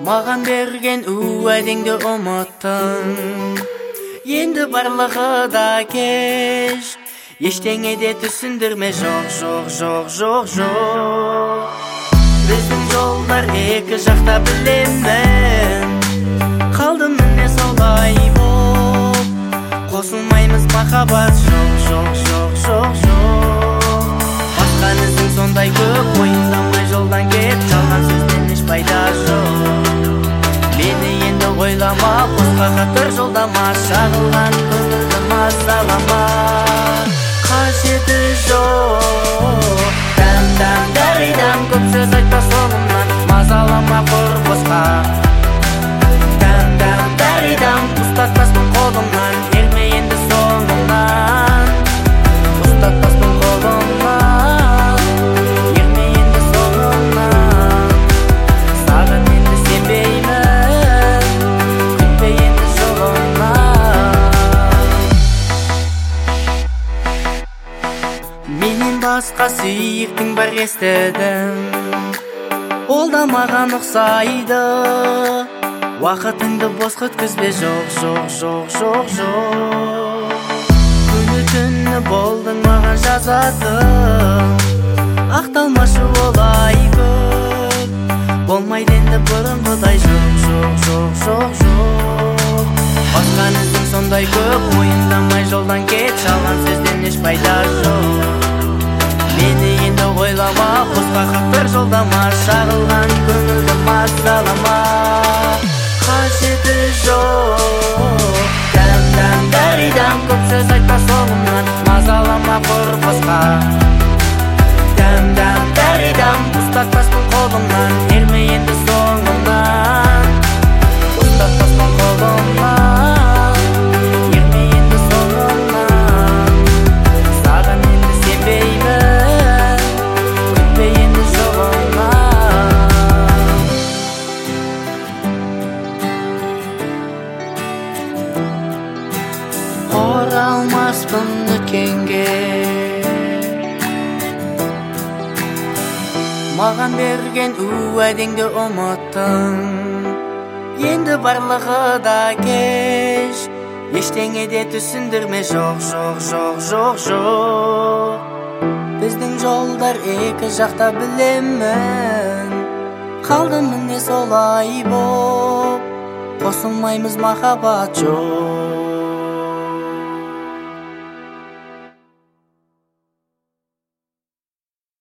Маған берген уәдеңді ұмыттың, енді барлығы да кеш. Ештеңе де түсіндірме, жоқ. Біздің жолдар екі жақта білемін, қалдым міне солай боп. Қосылмаймыз махаббат, жоқ. Басқан ізің сондай көп, мойындамай жолдан кет, жалған сөзден еш пайда жоқ. Мені енді ойлама, босқа қатыр жолдама, шағылған көңілді мазалама. Қажеті жоқ, дәм дәридам, көп сөз айтпа соңымнан, мазалама құр босқа. Дәм дәридам, ұстатпаспын қолымнан, ерме енді соңымнан. Ұстатпаспын қолымнан, ерме енді соңымнан. Саған енді сенбеймін, күтпе енді жолымнан. Менен басқа сүйіктің бар естідім, ол да маған ұқсайды. Уақытыңды бос өткізбе, жоқ. Күні түні болдың маған жазатын, ақталмашы олай көп. Болмайды енді бұрынғыдай, жоқ. Басқан ізің сондай көп, мойындамай жолдан кет, жалған сөзден еш пайда жоқ. Мені енді ойлама, босқа қатыр жолдама, шағылған көңілді мазалама. Қажеті жоқ, дәм дәридам, көп сөз айтпа соңымнан, мазалама құр босқа. Дәм дәридам, ұстатпаспын қолымнан, ерме енді соңымнан. Ұстатпаспын қолымнан, ерме енді соңымнан. Саған енді сенбеймін, күтпе енді жолымнан. Оралмаспын өткенге, маған берген уәдеңді ұмыттың, енді барлығы да кеш. Ештеңе де түсіндірме, жоқ. Біздің жолдар екі жақта білемін, қалдым міне солай боп. Қосылмаймыз махаббат, жоқ.